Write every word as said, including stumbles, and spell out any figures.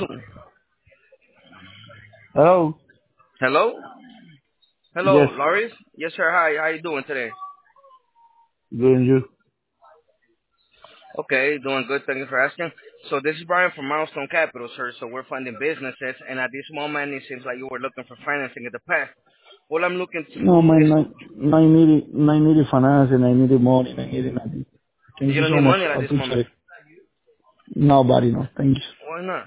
Hello. Hello? Hello, Yes. Loris? Yes, sir. Hi. How you doing today? Good and you. Okay, doing good. Thank you for asking. So this is Brian from Milestone Capital, sir. So we're funding businesses, and at this moment, it seems like you were looking for financing in the past. All I'm looking to No, do man, is I, I need it. I need it finance and I need it money. I need it nothing. Thank you you don't so need much. money I at this appreciate moment. it. Nobody knows. Thank you. Why not?